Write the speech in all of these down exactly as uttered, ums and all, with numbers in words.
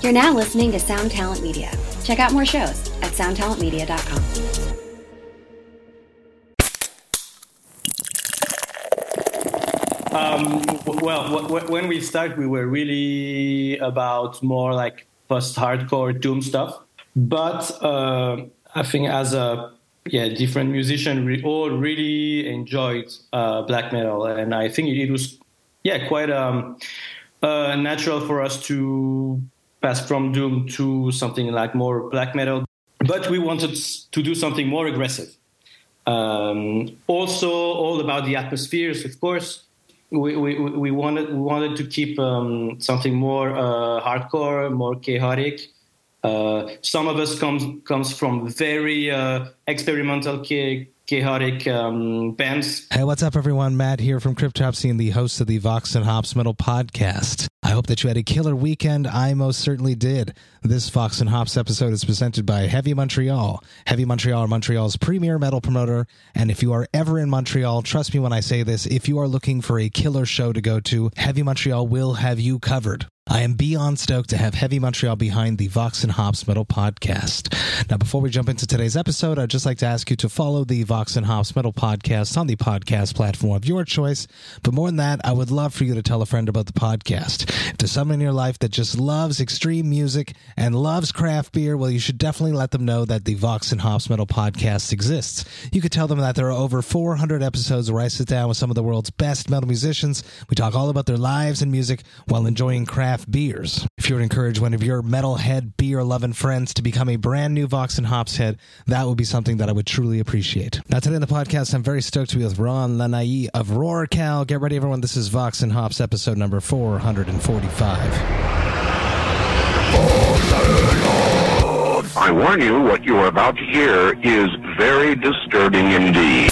You're now listening to Sound Talent Media. Check out more shows at sound talent media dot com. Um, well, w- w- when we started, we were really about more like post-hardcore doom stuff. But uh, I think as a yeah different musician, we all really enjoyed uh, black metal, and I think it was yeah quite um, uh, natural for us to pass from doom to something like more black metal. But we wanted to do something more aggressive. Um, also, all about the atmospheres, of course. We, we we wanted we wanted to keep um, something more uh, hardcore, more chaotic. Uh, some of us comes comes from very uh, experimental, cha- chaotic um, bands. Hey, what's up, everyone? Matt here from Cryptopsy and the host of the Vox and Hops Metal Podcast. I hope that you had a killer weekend. I most certainly did. This Vox and Hops episode is presented by Heavy Montreal. Heavy Montreal are Montreal's premier metal promoter, and if you are ever in Montreal, trust me when I say this, if you are looking for a killer show to go to, Heavy Montreal will have you covered. I am beyond stoked to have Heavy Montreal behind the Vox and Hops Metal Podcast. Now, before we jump into today's episode, I'd just like to ask you to follow the Vox and Hops Metal Podcast on the podcast platform of your choice. But more than that, I would love for you to tell a friend about the podcast. If there's someone in your life that just loves extreme music and loves craft beer, well, you should definitely let them know that the Vox and Hops Metal Podcast exists. You could tell them that there are over four hundred episodes where I sit down with some of the world's best metal musicians. We talk all about their lives and music while enjoying craft beers. If you would encourage one of your metalhead beer-loving friends to become a brand new Vox and Hops head, that would be something that I would truly appreciate. Now, today on the podcast, I'm very stoked to be with Ron Lanayi of Rorcal. Get ready, everyone. This is Vox and Hops episode number four hundred forty-five. I warn you, what you are about to hear is very disturbing indeed.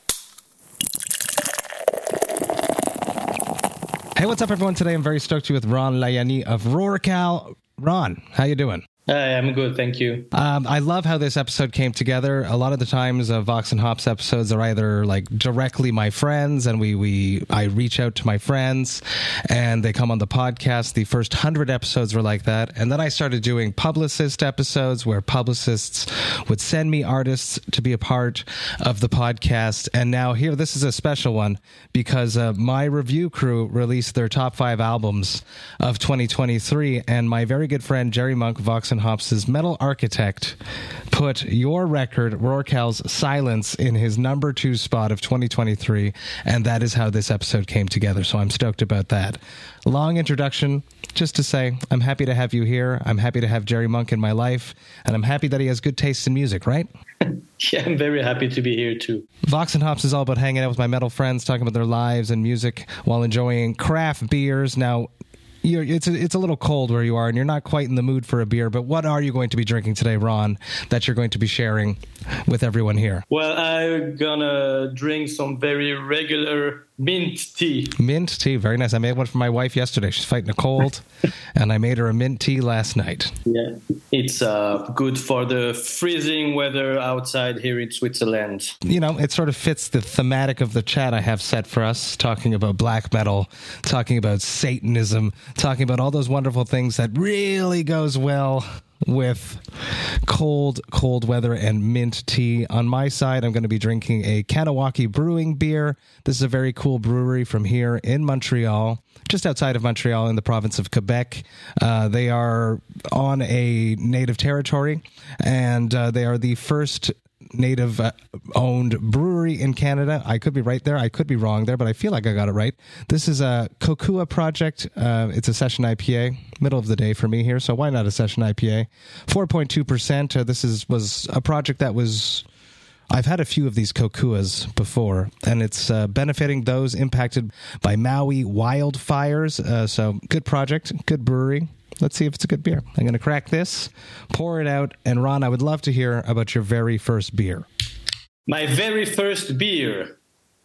Hey, what's up, everyone? Today, I'm very stoked to be with Ron Lanayi of Rorcal. Ron, how you doing? Hi, I'm good, thank you. Um, I love how this episode came together. A lot of the times, uh, Vox and Hops episodes are either like directly my friends, and we we I reach out to my friends, and they come on the podcast. The first hundred episodes were like that, and then I started doing publicist episodes where publicists would send me artists to be a part of the podcast. And now here, this is a special one because uh, my review crew released their top five albums of twenty twenty-three, and my very good friend Jerry Monk, Vox and Hops' metal architect, put your record, Rorcal's Silence, in his number two spot of twenty twenty-three, and that is how this episode came together, so I'm stoked about that. Long introduction, just to say, I'm happy to have you here, I'm happy to have Jerry Monk in my life, and I'm happy that he has good taste in music, right? Yeah, I'm very happy to be here, too. Vox and Hops is all about hanging out with my metal friends, talking about their lives and music while enjoying craft beers. Now, You're, it's a, it's a little cold where you are, and you're not quite in the mood for a beer, but what are you going to be drinking today, Ron, that you're going to be sharing with everyone here? Well, I'm gonna drink some very regular mint tea. Mint tea, very nice. I made one for my wife yesterday. She's fighting a cold, and I made her a mint tea last night. Yeah, it's uh, good for the freezing weather outside here in Switzerland. You know, it sort of fits the thematic of the chat I have set for us, talking about black metal, talking about Satanism, talking about all those wonderful things that really goes well with cold, cold weather and mint tea. On my side, I'm going to be drinking a Kanawaki Brewing beer. This is a very cool brewery from here in Montreal, just outside of Montreal in the province of Quebec. Uh, they are on a native territory, and uh, they are the first native uh, owned brewery in Canada. I could be right there. I could be wrong there, but I feel like I got it right. This is a Kokua project. Uh, it's a session I P A, middle of the day for me here. So why not a session I P A? four point two percent. Uh, this is was a project that was, I've had a few of these Kokuas before, and it's uh, benefiting those impacted by Maui wildfires. Uh, so good project, good brewery. Let's see if it's a good beer. I'm going to crack this, pour it out, and Ron, I would love to hear about your very first beer. My very first beer.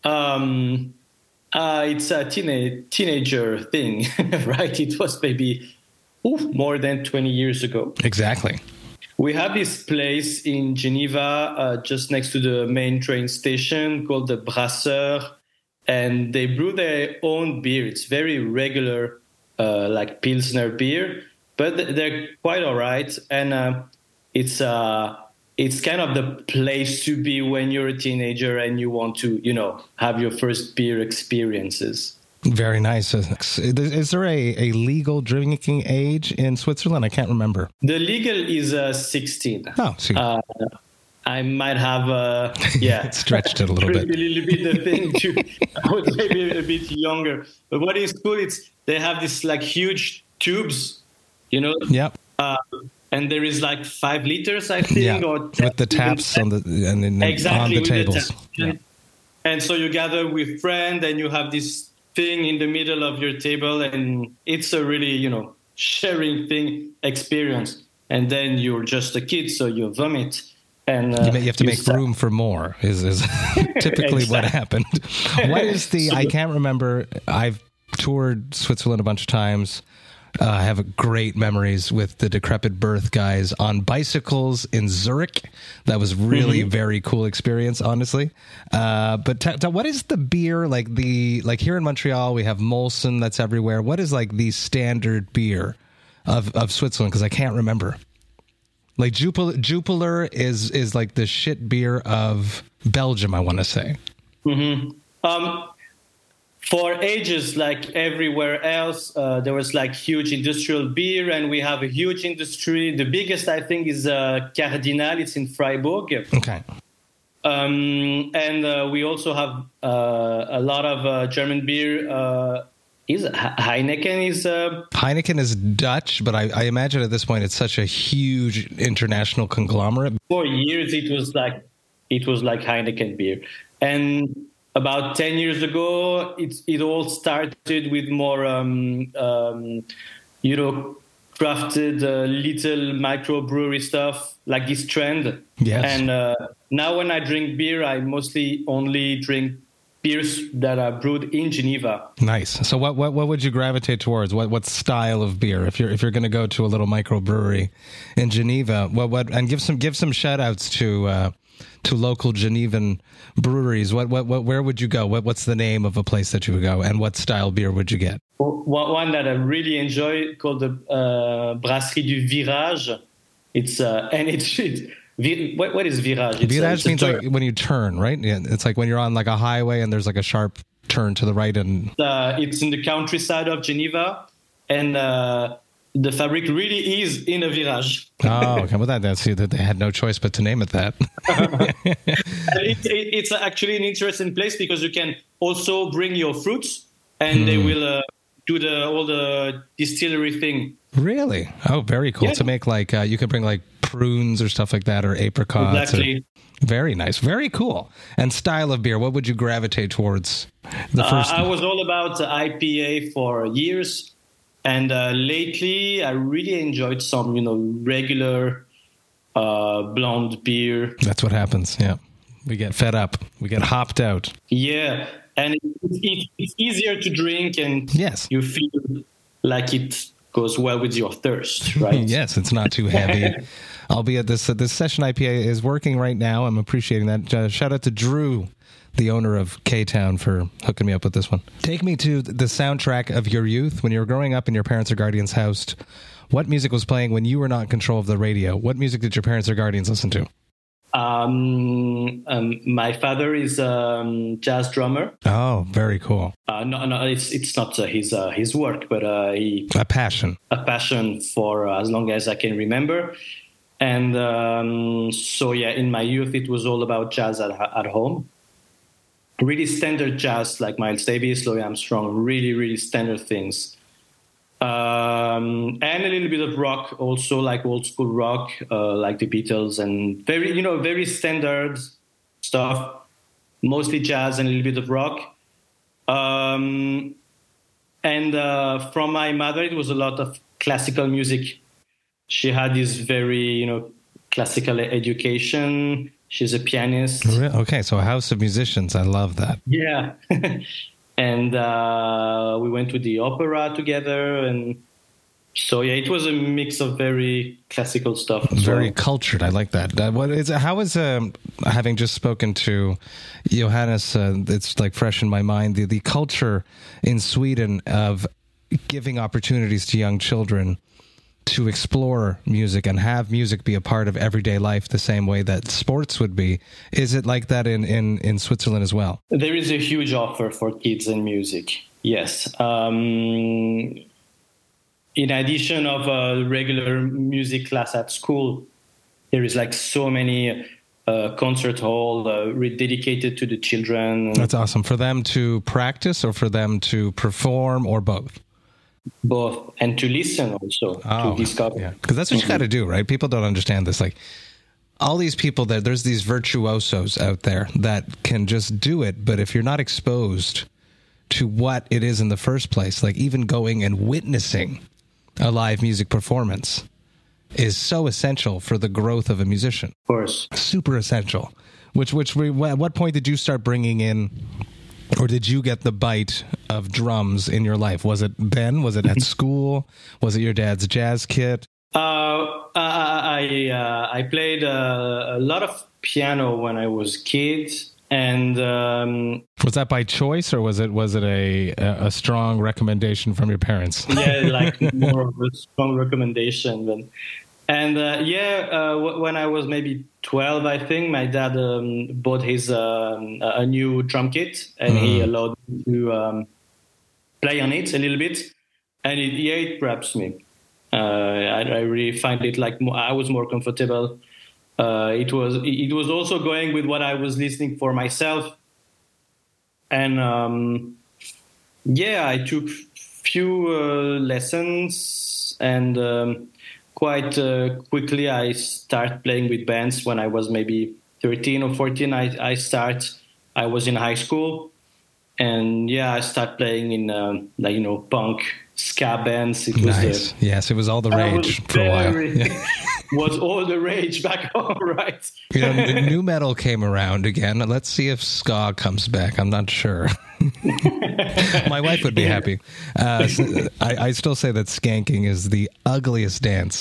Um, uh, it's a teen- teenager thing, right? It was maybe oof, more than twenty years ago. Exactly. We have this place in Geneva, uh, just next to the main train station, called the Brasseur, and they brew their own beer. It's very regular, uh, like Pilsner beer, but they're quite all right. And uh, it's uh, it's kind of the place to be when you're a teenager and you want to, you know, have your first beer experiences. Very nice. Is there a, a legal drinking age in Switzerland? I can't remember. The legal is uh, sixteen. Oh, so uh, I might have, uh, yeah, stretched it a little bit. A little bit the thing to, I would maybe a bit younger. But what is cool, it's they have this like huge tubes, you know. Yep. Uh, and there is like five liters, I think, yeah. or with the taps on the and then exactly, on the tables. The yeah. And so you gather with friends, and you have this thing in the middle of your table, and it's a really, you know, sharing thing experience. And then you're just a kid, so you vomit. And, uh, you, may, you have to you make start. room for more is, is typically what happened. What is the, I can't remember, I've toured Switzerland a bunch of times. Uh, I have great memories with the Decrepit Birth guys on bicycles in Zurich. That was really mm-hmm. very cool experience, honestly. Uh, but t- t- what is the beer, like the, like here in Montreal, we have Molson that's everywhere. What is like the standard beer of, of Switzerland? Because I can't remember. Like Jupiler, Jupiler is is like the shit beer of Belgium, I want to say. Mm-hmm. Um, for ages, like everywhere else, uh, there was like huge industrial beer, and we have a huge industry. The biggest, I think, is uh, Cardinal. It's in Freiburg. Okay. Um, and uh, we also have uh, a lot of uh, German beer. Uh, Is Heineken is uh... Heineken is Dutch, but I, I imagine at this point it's such a huge international conglomerate. For years, it was like it was like Heineken beer, and about ten years ago, it it all started with more, um, um, you know, crafted uh, little microbrewery stuff, like this trend. Yes. And uh, now, when I drink beer, I mostly only drink beers that are brewed in Geneva. Nice. So what, what what would you gravitate towards? What what style of beer? If you're if you're going to go to a little microbrewery in Geneva, what what and give some give some shout outs to uh, to local Genevan breweries. What what what where would you go? What what's the name of a place that you would go, and what style beer would you get? One that I really enjoy called the uh, Brasserie du Virage. It's uh, and it's it, What, what is virage? It's virage a, means like when you turn, right? Yeah, it's like when you're on like a highway and there's like a sharp turn to the right. And uh, it's in the countryside of Geneva, and uh, the fabric really is in a virage. Oh, okay. Well, that that's that they had no choice but to name it that. it, it, it's actually an interesting place because you can also bring your fruits, and mm. they will uh, do the all the distillery thing. Really? Oh, very cool. Yeah. To make like uh, you can bring like prunes or stuff like that, or apricots. Exactly. Or, very nice. Very cool. And style of beer, what would you gravitate towards? The first. Uh, I was all about I P A for years, and uh, lately I really enjoyed some, you know, regular uh, blonde beer. That's what happens. Yeah, we get fed up. We get hopped out. Yeah, and it, it, it's easier to drink, and yes, you feel like it goes well with your thirst, right? Yes, it's not too heavy. Albeit this uh, this session I P A is working right now. I'm appreciating that. Uh, shout out to Drew, the owner of K-Town, for hooking me up with this one. Take me to the soundtrack of your youth. When you were growing up in your parents' or guardians' house, what music was playing when you were not in control of the radio? What music did your parents or guardians listen to? Um, um my father is a um, jazz drummer. Oh, very cool. Uh, no, no, it's it's not uh, his uh, his work, but uh, he a passion, a passion for uh, as long as I can remember. And um, so, yeah, in my youth, it was all about jazz at at home. Really standard jazz, like Miles Davis, Louis Armstrong. Really, really standard things. Um, and a little bit of rock, also like old school rock, uh, like the Beatles, and very, you know, very standard stuff. Mostly jazz and a little bit of rock. Um, and uh, from my mother, it was a lot of classical music. She had this very, you know, classical education. She's a pianist. Okay, so a house of musicians. I love that. Yeah. And uh, we went to the opera together. And so, yeah, it was a mix of very classical stuff. Very well. cultured. I like that. Uh, what is, how is, um, having just spoken to Johannes, uh, it's like fresh in my mind, the, the culture in Sweden of giving opportunities to young children to explore music and have music be a part of everyday life the same way that sports would be. Is it like that in, in, in Switzerland as well? There is a huge offer for kids in music, yes. Um, in addition of a regular music class at school, there is like so many uh, concert hall uh, dedicated to the children. That's awesome. For them to practice or for them to perform or both? Both, and to listen also, oh, to discover. Yeah, because that's what mm-hmm. you got to do, right? People don't understand this. Like, all these people that there's these virtuosos out there that can just do it, but if you're not exposed to what it is in the first place, like even going and witnessing a live music performance is so essential for the growth of a musician. Of course. Super essential. Which, which, at what point did you start bringing in, or did you get the bite of drums in your life? Was it then? Was it at school? Was it your dad's jazz kit? Uh, I uh, I played uh, a lot of piano when I was a kid, and um, was that by choice or was it was it a a strong recommendation from your parents? Yeah, like more of a strong recommendation than. And uh, yeah, uh, w- when I was maybe twelve, I think my dad um, bought his um, a new drum kit, and mm. he allowed me to um, play on it a little bit, and it, yeah, it grabs me. Uh, I, I really find it like more, I was more comfortable. Uh, it was it was also going with what I was listening for myself, and um, yeah, I took few uh, lessons and. Um, Quite uh, quickly, I started playing with bands when I was maybe thirteen or fourteen. I, I start. I was in high school, and yeah, I started playing in um, like you know punk ska bands. It was nice. The, yes, it was all the rage for a while. Yeah. Was all the rage back home, right? You know, new metal came around again. Let's see if ska comes back. I'm not sure. My wife would be happy. Uh, so I, I still say that skanking is the ugliest dance.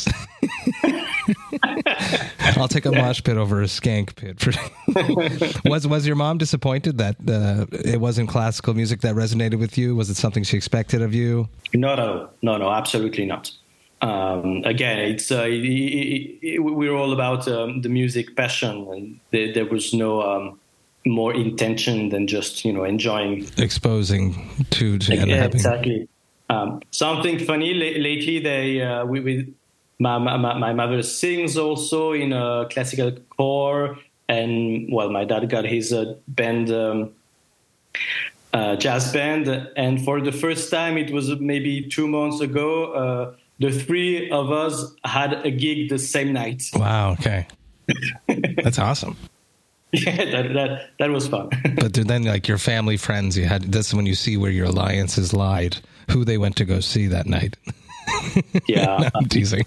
I'll take a mosh pit over a skank pit. For was was your mom disappointed that uh, it wasn't classical music that resonated with you? Was it something she expected of you? No, no, no, no, absolutely not. Um, again, it's uh, it, it, it, we're all about um, the music passion, and there, there was no um, more intention than just you know enjoying, exposing to, to yeah, and having. Exactly. Um, something funny la- lately, they uh, we, we my, my my mother sings also in a classical choir, and well, my dad got his uh, band. Um, uh, jazz band, and for the first time, it was maybe two months ago. Uh, The three of us had a gig the same night. Wow, okay. That's awesome. Yeah, that that, that was fun. But then, like, your family, friends, you had, that's when you see where your alliances lied, who they went to go see that night. Yeah. No, I'm teasing.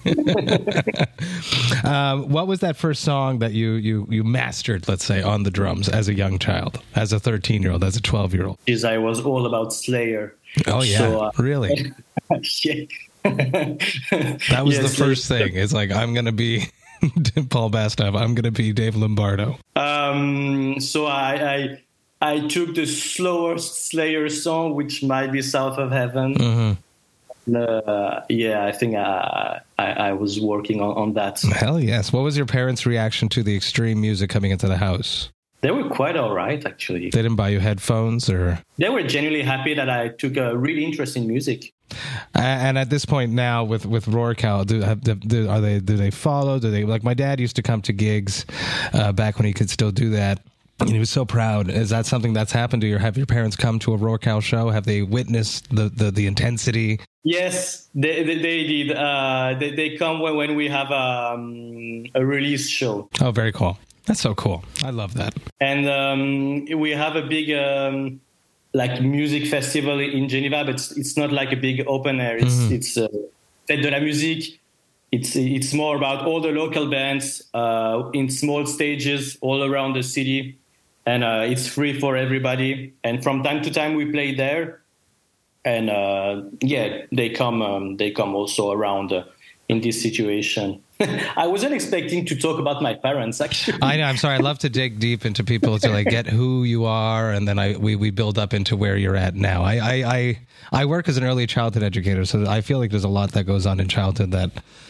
um, what was that first song that you, you, you mastered, let's say, on the drums as a young child, as a thirteen-year-old, as a twelve-year-old? Because I was all about Slayer. Oh, yeah. So, uh, really? Yeah. That was yes, the first thing. It's like, I'm going to be Paul Bastave. I'm going to be Dave Lombardo. Um, so I, I I took the slowest Slayer song, which might be South of Heaven. Mm-hmm. Uh, yeah, I think I, I, I was working on, on that. Hell yes. What was your parents' reaction to the extreme music coming into the house? They were quite all right, actually. They didn't buy you headphones, or? They were genuinely happy that I took a really interest in music. And at this point now, with with Rorcal, do, have, do are they do they follow? Do they like? My dad used to come to gigs uh, back when he could still do that, and he was so proud. Is that something that's happened to you? Have your parents come to a Rorcal show? Have they witnessed the the, the intensity? Yes, they they, they did. Uh, they they come when, when we have um, a release show. Oh, very cool. That's so cool. I love that. And um, we have a big um, like music festival in Geneva, but it's, it's not like a big open air. It's mm-hmm. it's uh, Fête de la Musique. It's it's more about all the local bands uh, in small stages all around the city, and uh, it's free for everybody. And from time to time we play there, and uh, yeah, they come um, they come also around uh, in this situation. I wasn't expecting to talk about my parents, actually. I know. I'm sorry. I love to dig deep into people to like get who you are, and then I we, we build up into where you're at now. I, I, I, I work as an early childhood educator, so I feel like there's a lot that goes on in childhood that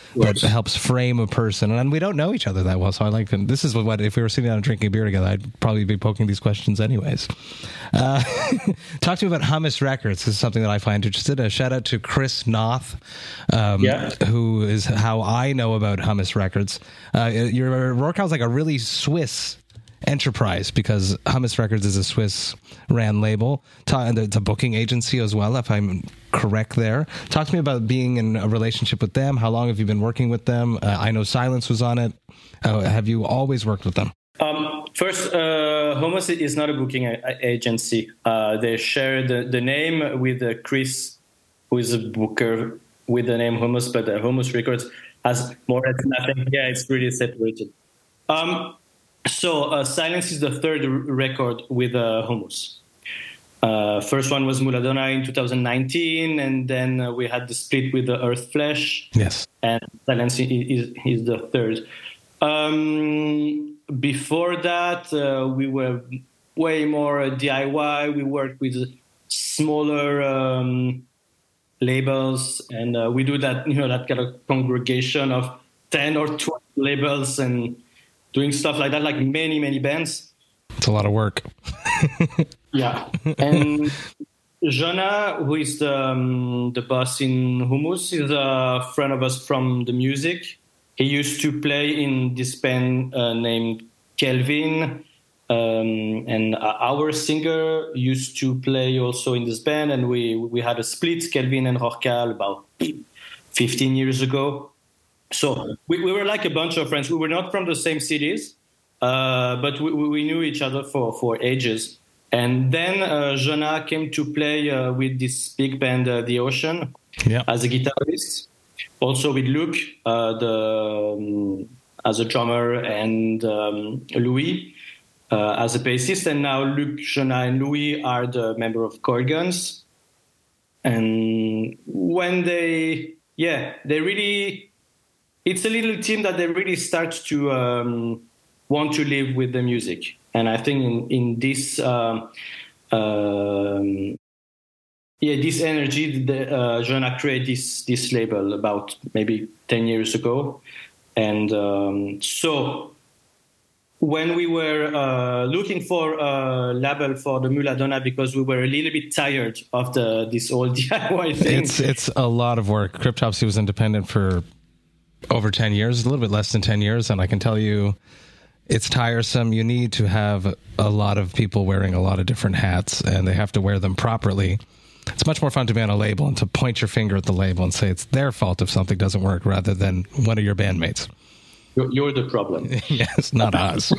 that helps frame a person. And we don't know each other that well, so I like them. This is what, if we were sitting down and drinking beer together, I'd probably be poking these questions anyways. Uh, talk to me about Hummus Records. This is something that I find interesting. A shout out to Chris Noth, um, yeah. who is how I know about Hummus Records. Uh, your Rorcal is like a really Swiss enterprise, because Hummus Records is a Swiss-ran label. It's a booking agency as well, if I'm correct there. Talk to me about being in a relationship with them. How long have you been working with them? Uh, I know Silence was on it. Uh, have you always worked with them? Um, first, uh, Hummus is not a booking a- agency. Uh, they share the, the name with uh, Chris, who is a booker with the name Hummus, but uh, Hummus Records has more or less nothing. Yeah, it's really separated. Um, So uh, Silence is the third r- record with uh, Hummus. Uh, first one was Muladona in two thousand nineteen, and then uh, we had the split with the Earth Flesh. Yes. And Silence is, is, is the third. Um, before that, uh, we were way more D I Y. We worked with smaller um, labels, and uh, we do that, you know, that kind of congregation of ten or twelve labels and doing stuff like that, like many, many bands. It's a lot of work. Yeah. And Jonah, who is the, um, the boss in Hummus, is a friend of us from the music. He used to play in this band uh, named Kelvin. Um, and our singer used to play also in this band. And we, we had a split, Kelvin and Rorcal, about fifteen years ago. So we, we were like a bunch of friends. We were not from the same cities, uh, but we, we knew each other for, for ages. And then uh, Jonah came to play uh, with this big band, uh, The Ocean, yeah. as a guitarist. Also with Luke, uh, the um, as a drummer, and um, Louis uh, as a bassist. And now Luke, Jonah, and Louis are the member of Chord Guns. And when they, yeah, they really... It's a little team that they really start to um, want to live with the music. And I think in, in this, uh, um, yeah, this energy, the, uh, Jonah created this, this label about maybe ten years ago. And um, so when we were uh, looking for a label for the Muladona, because we were a little bit tired of the this old D I Y thing. It's, it's a lot of work. Cryptopsy was independent for over ten years, a little bit less than ten years. And I can tell you it's tiresome. You need to have a lot of people wearing a lot of different hats, and they have to wear them properly. It's much more fun to be on a label and to point your finger at the label and say it's their fault if something doesn't work, rather than one of your bandmates. You're the problem. Yes, not us.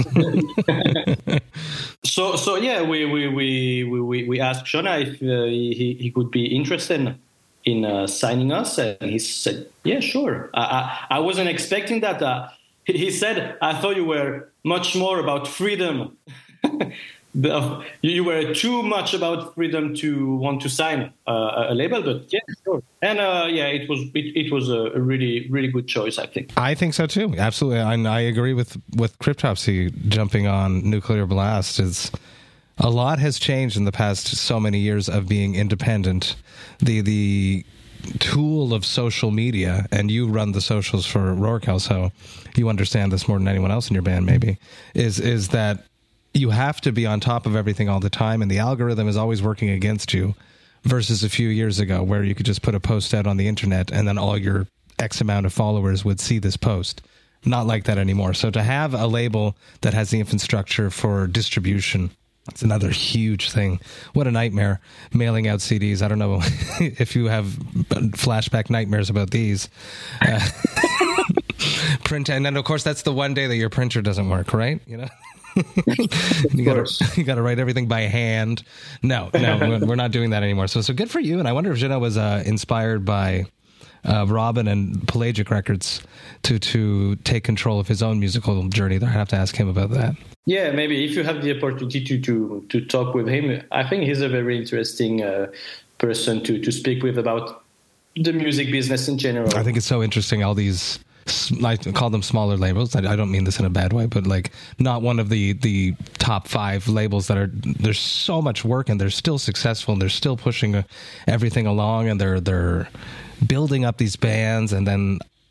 so, so yeah, we we we we, we asked Jonah if uh, he he could be interested in uh, signing us, and he said, "Yeah, sure." I I, I wasn't expecting that. Uh, he, he said, "I thought you were much more about freedom. you, you were too much about freedom to want to sign uh, a label." But yeah, sure. And uh, yeah, it was it, it was a really really good choice, I think. I think so too. Absolutely, and I agree with with Cryptopsy jumping on Nuclear Blast. It's a lot has changed in the past so many years of being independent. The the tool of social media, and you run the socials for Rorcal, so you understand this more than anyone else in your band, maybe, is is that you have to be on top of everything all the time, and the algorithm is always working against you, versus a few years ago where you could just put a post out on the internet and then all your X amount of followers would see this post. Not like that anymore. So to have a label that has the infrastructure for distribution, that's another huge thing. What a nightmare, mailing out C Ds. I don't know if you have flashback nightmares about these. Uh, print, and then of course that's the one day that your printer doesn't work, right? You know, you got to you got to write everything by hand. No, no, we're not doing that anymore. So, so good for you. And I wonder if Jonah was uh, inspired by uh, Robin and Pelagic Records to to take control of his own musical journey. I have to ask him about that. Yeah, maybe if you have the opportunity to to, to talk with him, I think he's a very interesting uh, person to, to speak with about the music business in general. I think it's so interesting, all these, I call them smaller labels. I don't mean this in a bad way, but like not one of the, the top five labels that are, there's so much work and they're still successful and they're still pushing everything along, and they're, they're building up these bands. And then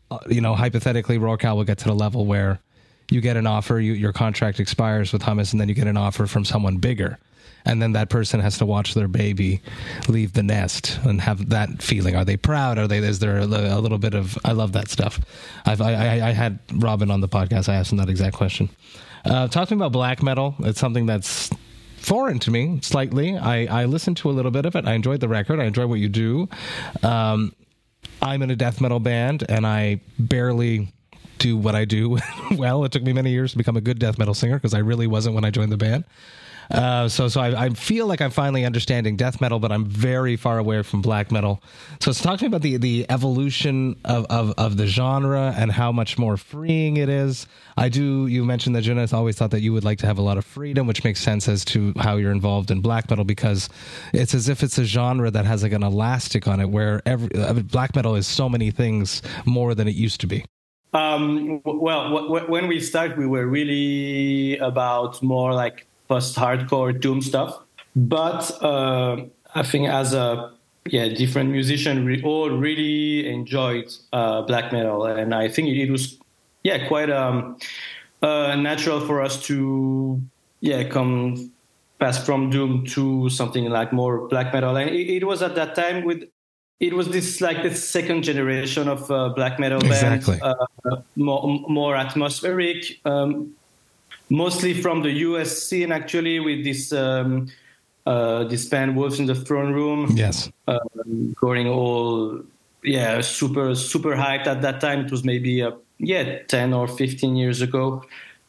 uh, you know, hypothetically, Rorcal will get to the level where you get an offer, you, your contract expires with Hummus, and then you get an offer from someone bigger. And then that person has to watch their baby leave the nest and have that feeling. Are they proud? Are they? Is there a, a little bit of? I love that stuff. I've, I, I I had Robin on the podcast. I asked him that exact question. Uh, talking about black metal, it's something that's foreign to me slightly. I, I listened to a little bit of it. I enjoyed the record. I enjoy what you do. Um, I'm in a death metal band, and I barely do what I do well. It took me many years to become a good death metal singer because I really wasn't when I joined the band. Uh, so, so I, I feel like I'm finally understanding death metal, but I'm very far away from black metal. So, it's talking about the, the evolution of, of, of the genre and how much more freeing it is. I do, you mentioned that Jenna always thought that you would like to have a lot of freedom, which makes sense as to how you're involved in black metal, because it's as if it's a genre that has like an elastic on it, where every, uh, black metal is so many things more than it used to be. Um, well, w- w- when we started, we were really about more like post-hardcore doom stuff, but uh, I think as a yeah different musician, we all really enjoyed uh, black metal, and I think it was yeah quite um, uh, natural for us to yeah come pass from doom to something like more black metal, and it, it was at that time with it was this like the second generation of uh, black metal exactly. bands, uh, more more atmospheric. Um, Mostly from the U S scene, actually, with this um, uh, this band Wolves in the Throne Room. Yes, uh, going all yeah super super hyped at that time. It was maybe uh, yeah ten or fifteen years ago,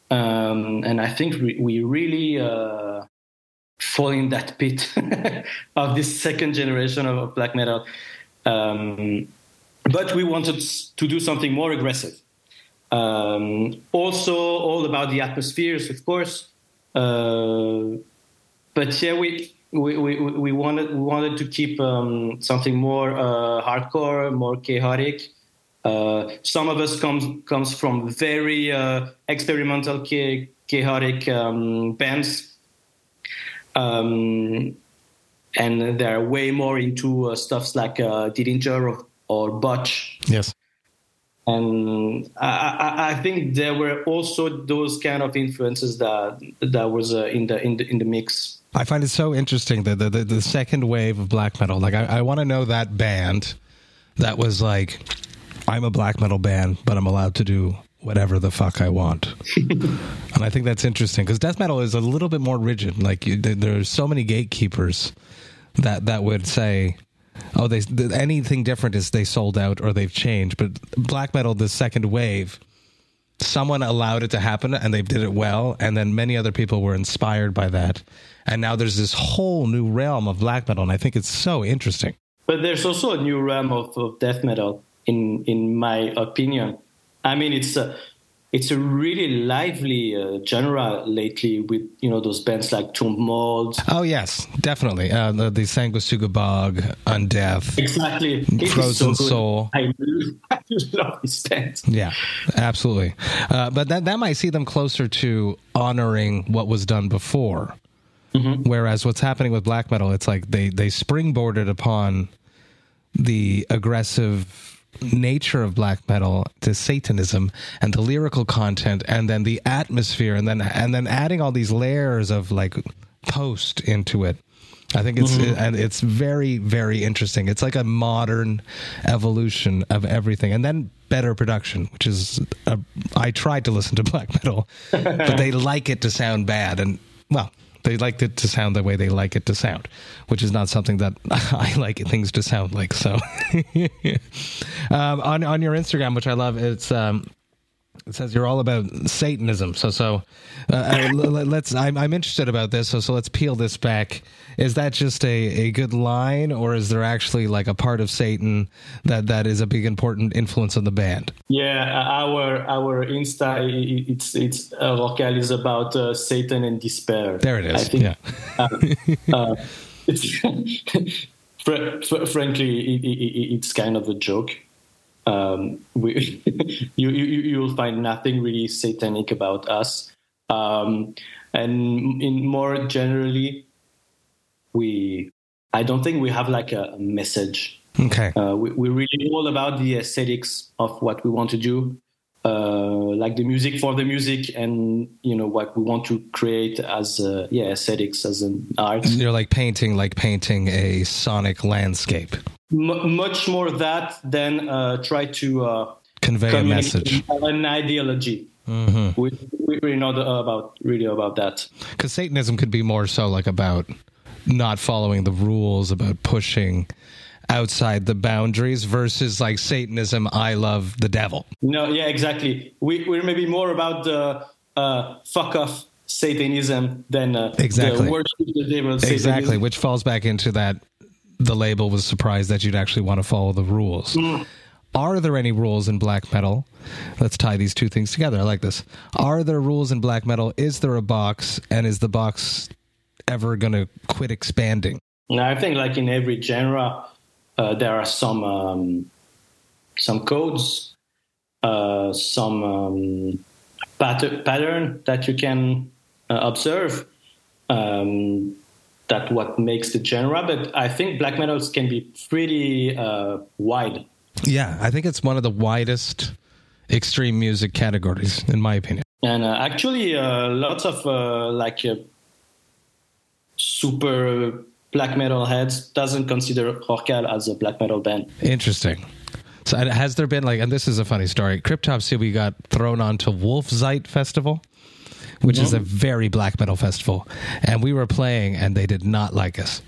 um, and I think we, we really uh, fall in that pit of this second generation of, of black metal. Um, but we wanted to do something more aggressive. Um, also, all about the atmospheres, of course. Uh, but yeah, we we, we we wanted we wanted to keep um, something more uh, hardcore, more chaotic. Uh, some of us comes comes from very uh, experimental, cha- chaotic um, bands, um, and they're way more into uh, stuffs like uh, Dillinger or, or Botch. Yes. And I, I, I think there were also those kind of influences that that was uh, in the in the in the mix. I find it so interesting that the, the the second wave of black metal. Like, I, I want to know that band that was like, I'm a black metal band, but I'm allowed to do whatever the fuck I want. And I think that's interesting because death metal is a little bit more rigid. Like, you, there's so many gatekeepers that that would say, oh, they anything different is they sold out or they've changed. But black metal, the second wave, someone allowed it to happen and they did it well, and then many other people were inspired by that, and now there's this whole new realm of black metal, and I think it's so interesting. But there's also a new realm of, of death metal, in in my opinion. I mean, it's a it's a really lively uh, genre lately with, you know, those bands like Tomb Mold. Oh, yes, definitely. Uh, the, the Sanguisuga Bog, Undeath. Exactly. Frozen so Soul. I, I love these bands. Yeah, absolutely. Uh, but that, that might see them closer to honoring what was done before. Mm-hmm. Whereas what's happening with black metal, it's like they, they springboarded upon the aggressive nature of black metal to Satanism and the lyrical content and then the atmosphere and then and then adding all these layers of like post into it. I think it's mm-hmm. it, and it's very, very interesting. It's like a modern evolution of everything, and then better production, which is a, I tried to listen to black metal, but they like it to sound bad, and well, they like it to sound the way they like it to sound, which is not something that I like things to sound like. So, um, on on your Instagram, which I love, it's um, it says you're all about Satanism. So, so uh, let's. I'm, I'm interested about this. So, so let's peel this back. Is that just a, a good line, or is there actually like a part of Satan that, that is a big important influence on the band? Yeah, our our Insta, it's it's uh, Rorcal is about uh, Satan and despair. There it is. I think, yeah. uh, uh, it's fr- fr- frankly, it, it, it's kind of a joke. Um, we, you, you you'll find nothing really satanic about us, um, and in more generally, we I don't think we have like a, a message Okay. Uh, we, we're really all about the aesthetics of what we want to do, uh, like the music for the music, and you know what we want to create as uh, yeah aesthetics as an art. You're like painting, like painting a sonic landscape. M- much more that than uh, try to uh, convey a message, an ideology. Mm-hmm. We we really know about really about that. Because Satanism could be more so like about not following the rules, about pushing outside the boundaries, versus like Satanism, I love the devil. No, yeah, exactly. We, we're maybe more about the uh, fuck off Satanism than uh, exactly. the worship the devil Satanism. Exactly, which falls back into that the label was surprised that you'd actually want to follow the rules. Mm. Are there any rules in black metal? Let's tie these two things together. I like this. Are there rules in black metal? Is there a box? And is the box ever going to quit expanding? No, I think like in every genre, Uh, there are some um, some codes, uh, some um, pat- pattern that you can uh, observe. Um, that what makes the genre. But I think black metals can be pretty uh, wide. Yeah, I think it's one of the widest extreme music categories, in my opinion. And uh, actually, uh, lots of uh, like uh, super black metal heads doesn't consider Rorcal as a black metal band. Interesting. So has there been like, and this is a funny story, Cryptopsy, we got thrown onto Wolfzeit Festival, which mm-hmm. is a very black metal festival. And we were playing and they did not like us.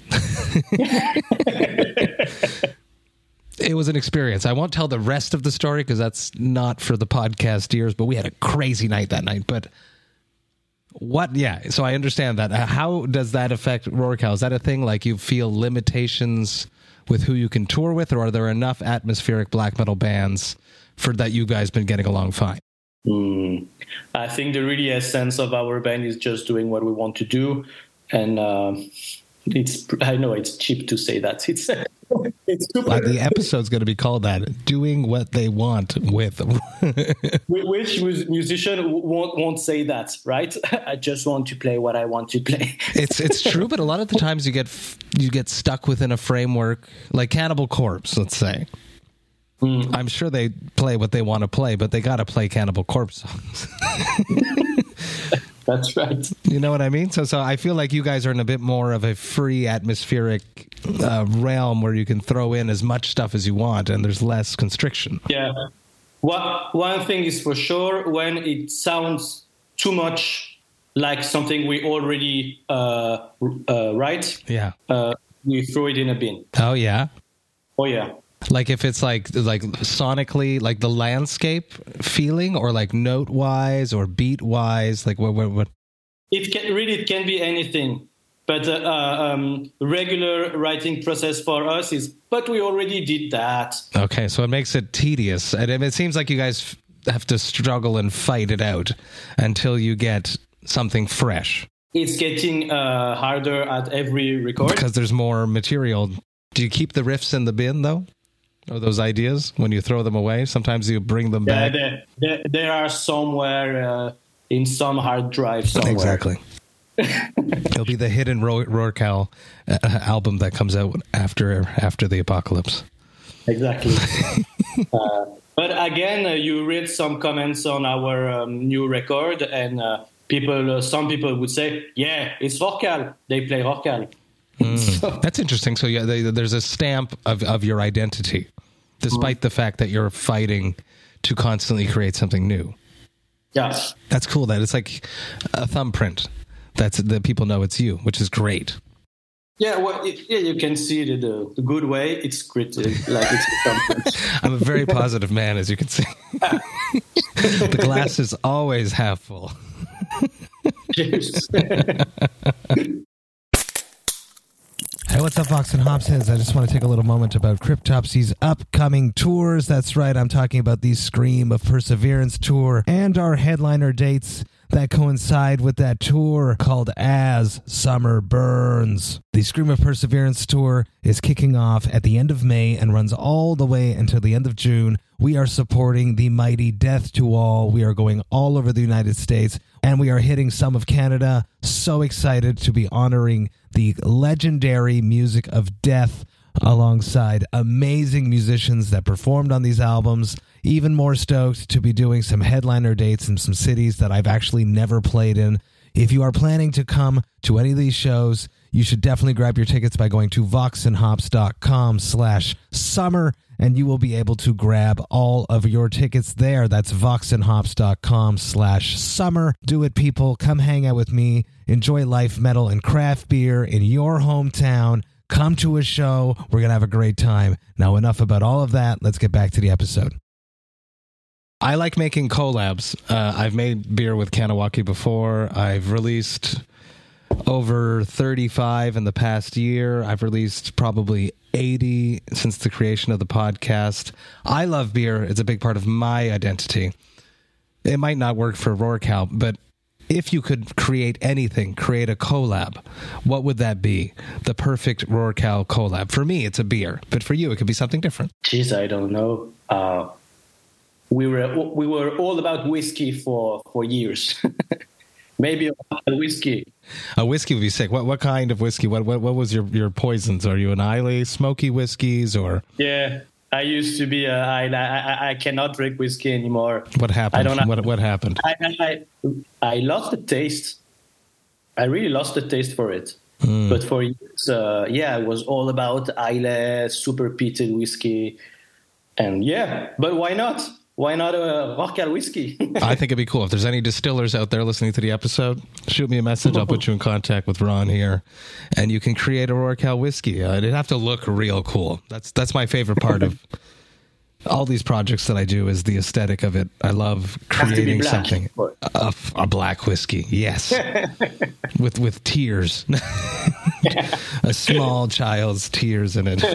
It was an experience. I won't tell the rest of the story because that's not for the podcast ears, but we had a crazy night that night. But what? Yeah. So I understand that. How does that affect Rorcal? Is that a thing? Like you feel limitations with who you can tour with, or are there enough atmospheric black metal bands for that you guys been getting along fine? Mm. I think the really essence of our band is just doing what we want to do, and uh, it's. I know it's cheap to say that. It's. It's super. Like the episode's going to be called that, doing what they want with. Which musician won't, won't say that, right? I just want to play what I want to play. It's it's true, but a lot of the times you get you get stuck within a framework, like Cannibal Corpse, let's say. Mm. I'm sure they play what they want to play, but they got to play Cannibal Corpse songs. That's right. You know what I mean? So, so I feel like you guys are in a bit more of a free atmospheric uh, realm where you can throw in as much stuff as you want, and there's less constriction. Yeah. One one thing is for sure: when it sounds too much like something we already uh, uh, write, yeah, uh, we throw it in a bin. Oh yeah. Oh yeah. Like if it's like like sonically, like the landscape feeling, or like note wise or beat wise, like what what what? It can really it can be anything, but uh, um, regular writing process for us is. But we already did that. Okay, so it makes it tedious, and it seems like you guys have to struggle and fight it out until you get something fresh. It's getting uh, harder at every record because there's more material. Do you keep the riffs in the bin though? Or those ideas when you throw them away? Sometimes you bring them yeah, back. They, they, they are somewhere uh, in some hard drive somewhere. Exactly. It'll be the hidden Ro- Rorcal uh, album that comes out after after the apocalypse. Exactly. uh, but again, uh, you read some comments on our um, new record, and uh, people, uh, some people would say, "Yeah, it's Rorcal. They play Rorcal." Mm, so. That's interesting. So yeah, they, there's a stamp of, of your identity, despite mm. the fact that you're fighting to constantly create something new. Yes. That's cool. That it's like a thumbprint. That's that people know it's you, which is great. Yeah, well, it, yeah, you can see it the, the good way. It's great, like it's a thumbprint. I'm a very positive man, as you can see. The glass is always half full. Cheers. Hey, what's up, Vox and Hops heads? I just want to take a little moment about Cryptopsy's upcoming tours. That's right, I'm talking about the Scream of Perseverance tour and our headliner dates that coincide with that tour called As Summer Burns. The Scream of Perseverance tour is kicking off at the end of May and runs all the way until the end of June. We are supporting the mighty Death to All. We are going all over the United States, and we are hitting some of Canada. So excited to be honoring the legendary music of Death alongside amazing musicians that performed on these albums. Even more stoked to be doing some headliner dates in some cities that I've actually never played in. If you are planning to come to any of these shows, you should definitely grab your tickets by going to voxandhops.com slash summer, and you will be able to grab all of your tickets there. That's voxandhops.com slash summer. Do it, people. Come hang out with me. Enjoy life, metal, and craft beer in your hometown. Come to a show. We're going to have a great time. Now, enough about all of that. Let's get back to the episode. I like making collabs. Uh, I've made beer with Kanawaki before. I've released over thirty-five in the past year. I've released probably eighty since the creation of the podcast. I love beer. It's a big part of my identity. It might not work for Rorcal, but if you could create anything, create a collab, what would that be? The perfect Rorcal collab. For me, it's a beer, but for you, it could be something different. Jeez, I don't know. Uh, we were we were all about whiskey for, for years. Maybe a whiskey. A whiskey would be sick. What what kind of whiskey? What what, what was your, your poisons? Are you an Islay smoky whiskeys or? Yeah, I used to be. A, I, I I cannot drink whiskey anymore. What happened? I don't know. What what happened? I, I I lost the taste. I really lost the taste for it. Mm. But for years, uh, yeah, it was all about Islay super peated whiskey, and yeah. But why not? Why not a Rorcal whiskey? I think it'd be cool. If there's any distillers out there listening to the episode, shoot me a message. I'll put you in contact with Ron here, and you can create a Rorcal whiskey. Uh, it'd have to look real cool. That's that's my favorite part of all these projects that I do is the aesthetic of it. I love creating something. A, a black whiskey, yes, with with tears, a small child's tears in it.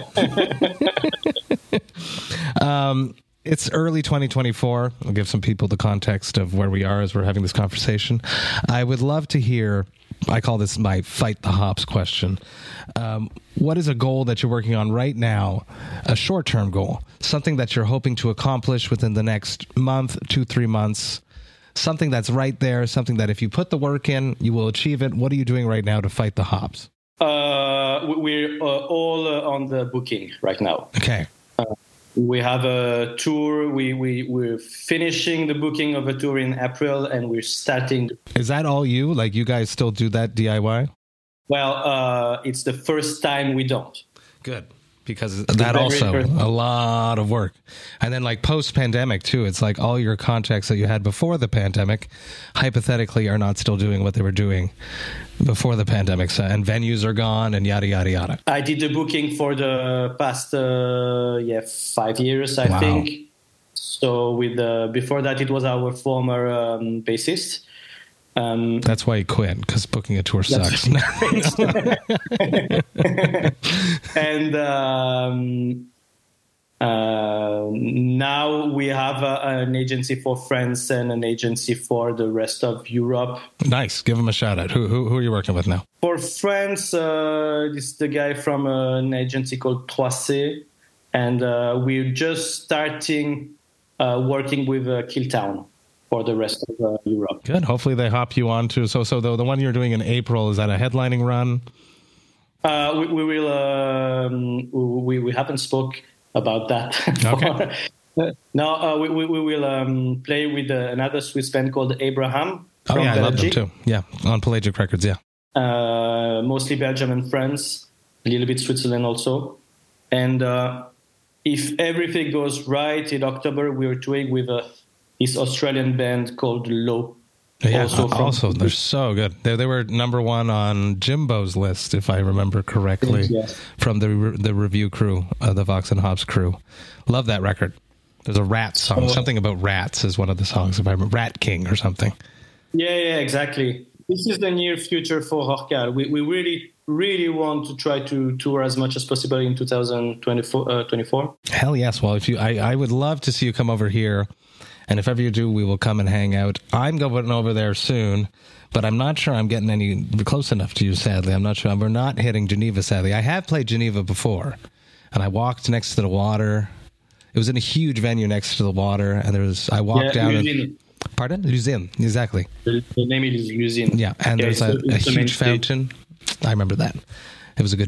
um. It's early twenty twenty-four. I'll give some people the context of where we are as we're having this conversation. I would love to hear, I call this my fight the hops question. Um, what is a goal that you're working on right now, a short-term goal, something that you're hoping to accomplish within the next month, two, three months, something that's right there, something that if you put the work in, you will achieve it. What are you doing right now to fight the hops? Uh, we're uh, all uh, on the booking right now. Okay. Uh, We have a tour. We, we, we're finishing the booking of a tour in April, and we're starting. Is that all you? Like, you guys still do that D I Y? Well, uh, it's the first time we don't. Good. Because that also, a lot of work. And then, like, post-pandemic, too, it's like all your contacts that you had before the pandemic, hypothetically, are not still doing what they were doing before the pandemic. So, and venues are gone and yada, yada, yada. I did the booking for the past, uh, yeah, five years, I wow. think. So with uh, before that, it was our former um, bassist. Um, That's why he quit, because booking a tour sucks. And um, uh, now we have a, an agency for France and an agency for the rest of Europe. Nice. Give them a shout out. Who who, who are you working with now? For France, uh, this is the guy from uh, an agency called trois C, and uh, we're just starting uh, working with uh, Killtown for the rest of uh, Europe. Good. Hopefully they hop you on to. So, so the, the one you're doing in April, is that a headlining run? Uh, we, we will. Um, we we haven't spoke about that. Okay. no, uh, we, we we will um, play with uh, another Swiss band called Abraham. Oh yeah, Belgium. I love them too. Yeah, on Pelagic Records. Yeah. Uh, mostly Belgium and France, a little bit Switzerland also, and uh, if everything goes right, in October we're touring with a. This Australian band called Low. Yeah, also, from- also they're so good. They they were number one on Jimbo's list, if I remember correctly, yes. from the the review crew, uh, the Vox and Hops crew. Love that record. There's a rat song, oh. something about rats is one of the songs, if I remember, Rat King or something. Yeah, yeah, exactly. This is the near future for Rorcal. We we really really want to try to tour as much as possible in two thousand twenty-four. Uh, twenty-four. Hell yes. Well, if you, I I would love to see you come over here. And if ever you do, we will come and hang out. I'm going over there soon, but I'm not sure I'm getting any close enough to you, sadly. I'm not sure. We're not hitting Geneva, sadly. I have played Geneva before, and I walked next to the water. It was in a huge venue next to the water, and there was. I walked yeah, down. And, pardon? Luzin, exactly. The, the name is Luzin. Yeah, and yeah, there's a, a, a huge fountain. I remember that. It was a good day.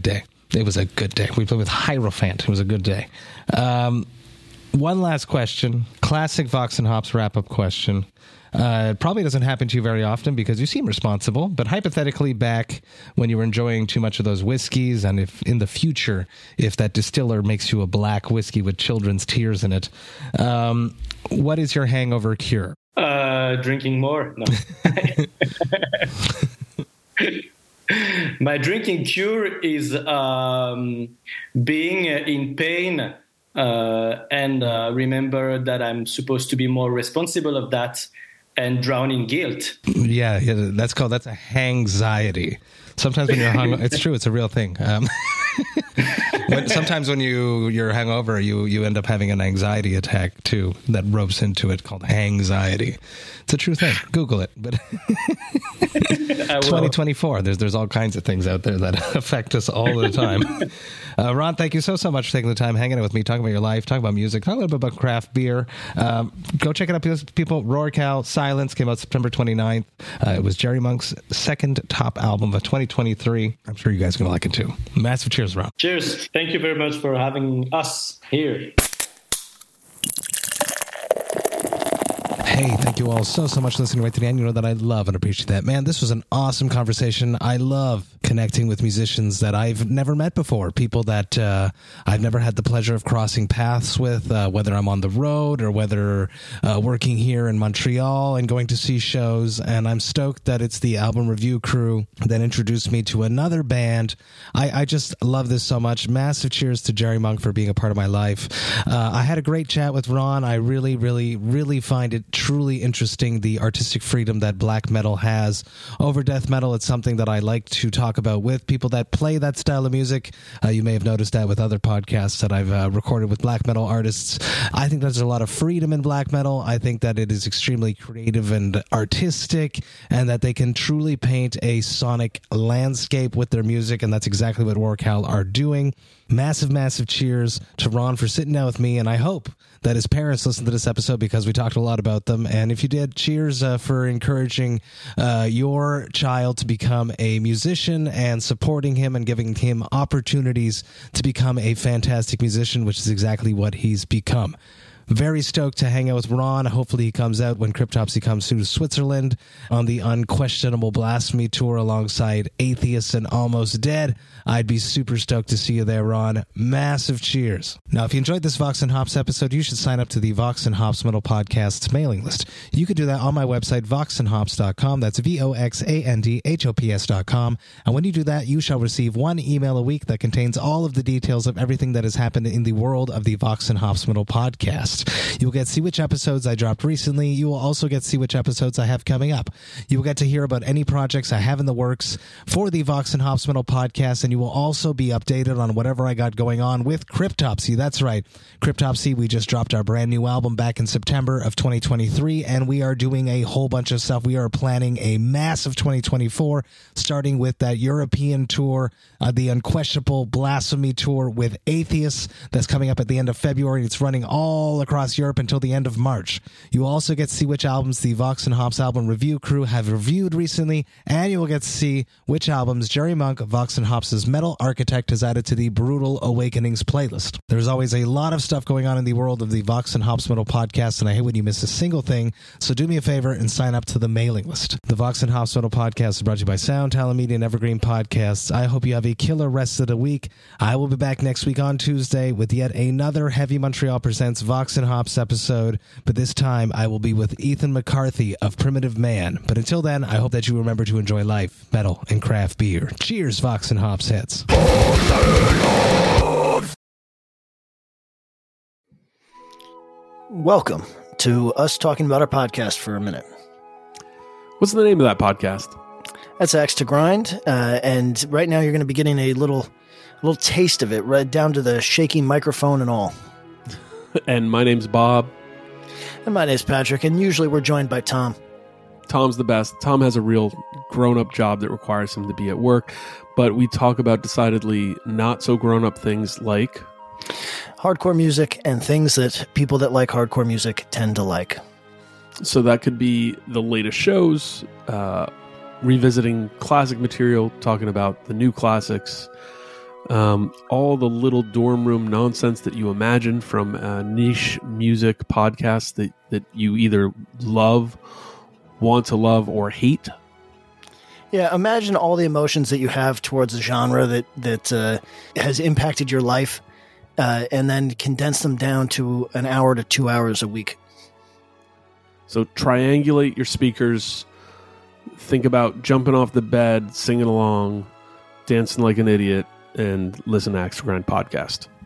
It was a good day. We played with Hierophant. It was a good day. Um, one last question. Classic Vox and Hops wrap-up question. Uh, it probably doesn't happen to you very often because you seem responsible, but hypothetically back when you were enjoying too much of those whiskeys, and if in the future, if that distiller makes you a black whiskey with children's tears in it, um, what is your hangover cure? Uh, drinking more. No. My drinking cure is um, being in pain uh, and uh, remember that I'm supposed to be more responsible of that and drown in guilt. Yeah, yeah that's called, that's a hangxiety. Sometimes when you're hung, it's true, it's a real thing. Um, when, sometimes when you, you're hungover, you, you end up having an anxiety attack too that ropes into it called hangxiety. It's a true thing. Google it. But twenty twenty-four, there's there's all kinds of things out there that affect us all the time. Uh, Ron, thank you so, so much for taking the time, hanging out with me, talking about your life, talking about music, talking a little bit about craft beer. Um, go check it out, people. Rorcal, Silence came out September twenty-ninth. Uh, it was Jerry Monk's second top album of twenty twenty-three. I'm sure you guys are going to like it too. Massive cheers, Ron. Cheers. Thank you very much for having us here. Hey, thank you all so, so much for listening right to the end. You know that I love and appreciate that. Man, this was an awesome conversation. I love connecting with musicians that I've never met before, people that uh, I've never had the pleasure of crossing paths with, uh, whether I'm on the road or whether uh, working here in Montreal and going to see shows. And I'm stoked that it's the album review crew that introduced me to another band. I, I just love this so much. Massive cheers to Jerry Monk for being a part of my life. Uh, I had a great chat with Ron. I really, really, really find it truly interesting, the artistic freedom that black metal has over death metal. It's something that I like to talk about with people that play that style of music. Uh, you may have noticed that with other podcasts that I've uh, recorded with black metal artists. I think there's a lot of freedom in black metal. I think that it is extremely creative and artistic, and that they can truly paint a sonic landscape with their music, and that's exactly what Rorcal are doing. Massive, massive cheers to Ron for sitting down with me, and I hope that his parents listened to this episode because we talked a lot about them. And if you did, cheers uh, for encouraging uh, your child to become a musician and supporting him and giving him opportunities to become a fantastic musician, which is exactly what he's become. Very stoked to hang out with Ron. Hopefully he comes out when Cryptopsy comes to Switzerland on the Unquestionable Blasphemy tour alongside Atheists and Almost Dead. I'd be super stoked to see you there, Ron. Massive cheers. Now, if you enjoyed this Vox and Hops episode, you should sign up to the Vox and Hops Metal Podcast's mailing list. You could do that on my website, vox and hops dot com. That's V O X A N D H O P S dot com. And when you do that, you shall receive one email a week that contains all of the details of everything that has happened in the world of the Vox and Hops Metal Podcast. You will get to see which episodes I dropped recently. You will also get to see which episodes I have coming up. You will get to hear about any projects I have in the works for the Vox and Hops Metal Podcast, and you will also be updated on whatever I got going on with Cryptopsy. That's right. Cryptopsy, we just dropped our brand new album back in September of twenty twenty-three, and we are doing a whole bunch of stuff. We are planning a massive twenty twenty-four, starting with that European tour, uh, the Unquestionable Blasphemy tour with Atheists that's coming up at the end of February. It's running all across Europe until the end of March. You will also get to see which albums the Vox and Hops album review crew have reviewed recently, and you will get to see which albums Jerry Monk, Vox and Hops' metal architect, has added to the Brutal Awakenings playlist. There's always a lot of stuff going on in the world of the Vox and Hops Metal Podcast, and I hate when you miss a single thing, so do me a favor and sign up to the mailing list. The Vox and Hops Metal Podcast is brought to you by Sound Talent Media and Evergreen Podcasts. I hope you have a killer rest of the week. I will be back next week on Tuesday with yet another Heavy Montreal Presents Vox and Hops episode, but this time I will be with Ethan McCarthy of Primitive Man. But until then, I hope that you remember to enjoy life, metal, and craft beer. Cheers, Vox and Hops heads. Welcome to us talking about our podcast for a minute. What's the name of that podcast? That's Axe to Grind, uh, and right now you're going to be getting a little, little taste of it, right down to the shaky microphone and all. And my name's Bob. And my name's Patrick, and usually we're joined by Tom. Tom's the best. Tom has a real grown-up job that requires him to be at work, but we talk about decidedly not so grown-up things like hardcore music and things that people that like hardcore music tend to like. So that could be the latest shows, uh, revisiting classic material, talking about the new classics, Um, all the little dorm room nonsense that you imagine from a niche music podcast that, that you either love, want to love, or hate. Yeah, imagine all the emotions that you have towards a genre that, that uh, has impacted your life, uh, and then condense them down to an hour to two hours a week. So triangulate your speakers, think about jumping off the bed, singing along, dancing like an idiot, and listen to Axe to Grind podcast.